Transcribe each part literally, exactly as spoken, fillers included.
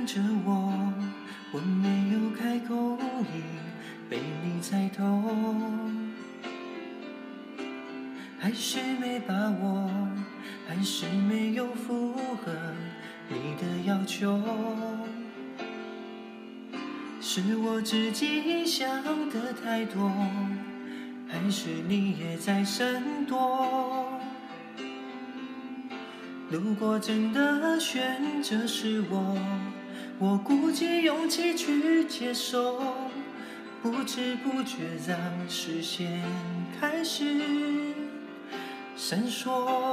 看着我，我没有开口，已被你猜透。还是没把握，还是没有符合你的要求。是我自己想的太多，还是你也在闪躲？如果真的选择是我，我鼓起勇气去接受，不知不觉让视线开始闪烁。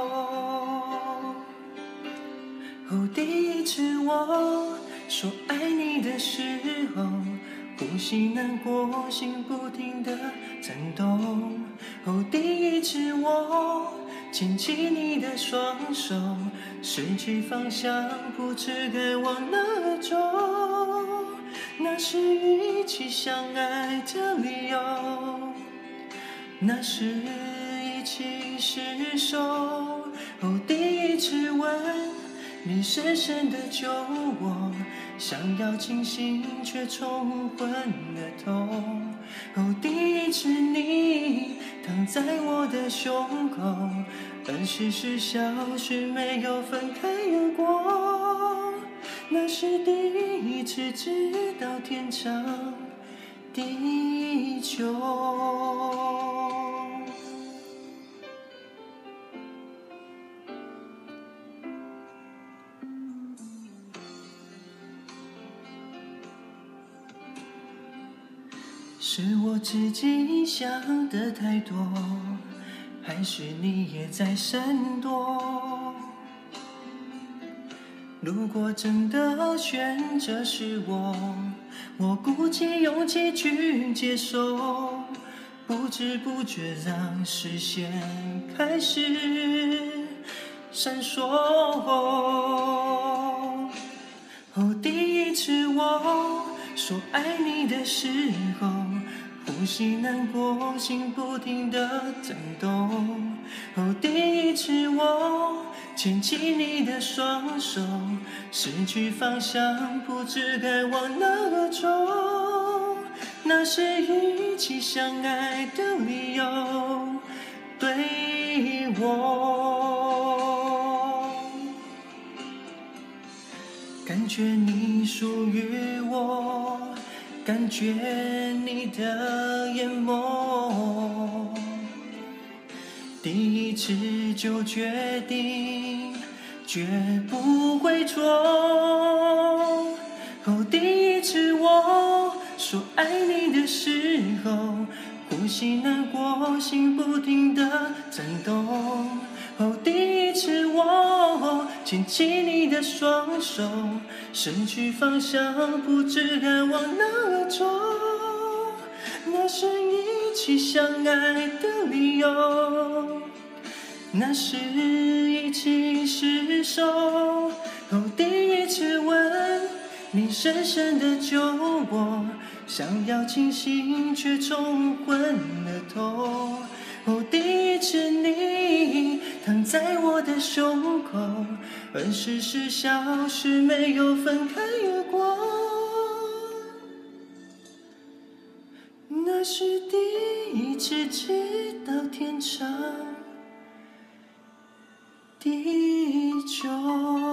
哦，第一次我说爱你的时候，呼吸难过，心不停地颤抖。哦，第一次我牵起你的双手，失去方向，不知该往哪走。那是一起相爱的理由，那是一起厮守。哦，第一次吻你深深的救我，想要清醒却冲昏了头。哦，第一次你躺在我的胸口，二十四小时没有分开过。那是第一次知道天长地久。是我自己想的太多，还是你也在闪躲？如果真的选择是我，我鼓起勇气去接受，不知不觉让视线开始闪烁。哦，第一次我说爱你的时候，呼吸难过，心不停地颤抖。哦，第一次我牵起你的双手，失去方向，不知该往哪个走。那是一起相爱的理由，对我。感觉你属于我，感觉你的眼眸，第一次就决定绝不会错。哦，第一次我说爱你的时候，呼吸难过，心不停地颤抖。哦，第一次我牵起你的双手，失去方向，不知该往哪走。那是一起相爱的理由，那是一起厮守。哦，第一次吻你深深的救我，想要清醒却冲昏了头。哦，第一次你躺在我的胸口，二十四小时没有分开过。那是第一次知道天长地久。